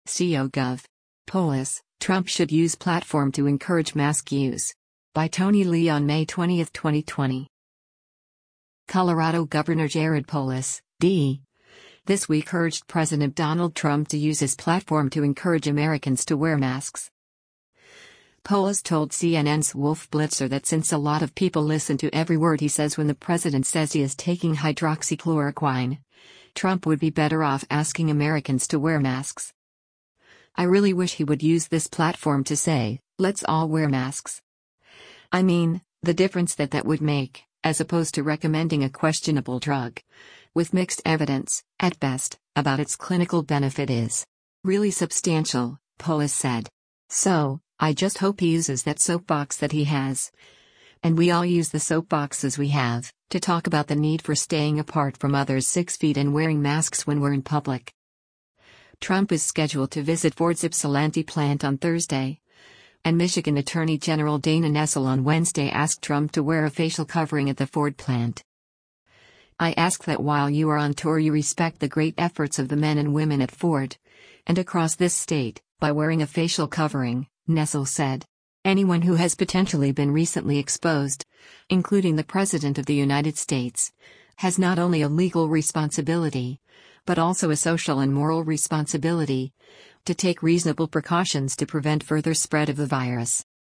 CO.gov. Polis, Trump should use platform to encourage mask use. By Tony Lee on May 20, 2020. Colorado Governor Jared Polis, D. this week urged President Donald Trump to use his platform to encourage Americans to wear masks. Polis told CNN's Wolf Blitzer that since a lot of people listen to every word he says when the president says he is taking hydroxychloroquine, Trump would be better off asking Americans to wear masks. I really wish he would use this platform to say, let's all wear masks. I mean, the difference that would make, as opposed to recommending a questionable drug, with mixed evidence, at best, about its clinical benefit is really substantial, Polis said. So, I just hope he uses that soapbox that he has. And we all use the soapboxes we have, to talk about the need for staying apart from others 6 feet and wearing masks when we're in public. Trump is scheduled to visit Ford's Ypsilanti plant on Thursday. And Michigan Attorney General Dana Nessel on Wednesday asked Trump to wear a facial covering at the Ford plant. I ask that while you are on tour you respect the great efforts of the men and women at Ford, and across this state, by wearing a facial covering, Nessel said. Anyone who has potentially been recently exposed, including the President of the United States, has not only a legal responsibility, but also a social and moral responsibility, to take reasonable precautions to prevent further spread of the virus.